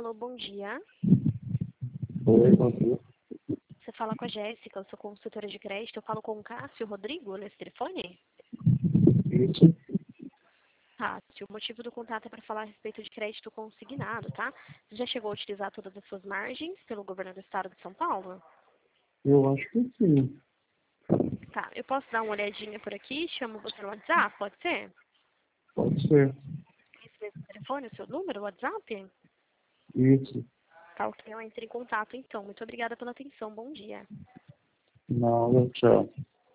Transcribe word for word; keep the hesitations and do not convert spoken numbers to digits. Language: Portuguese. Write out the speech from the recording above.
Alô, bom dia. Oi, bom dia. Você fala com a Jéssica, eu sou consultora de crédito. Eu falo com o Cássio Rodrigo nesse telefone? Isso. Cássio, o motivo do contato é para falar a respeito de crédito consignado, tá? Você já chegou a utilizar todas as suas margens pelo governo do estado de São Paulo? Eu acho que sim. Tá, eu posso dar uma olhadinha por aqui? Chamo você no WhatsApp, pode ser? Pode ser. Esse mesmo telefone, o seu número, o WhatsApp? Isso. Tá, ok, eu entro em contato então. Muito obrigada pela atenção, bom dia. Nada, tchau.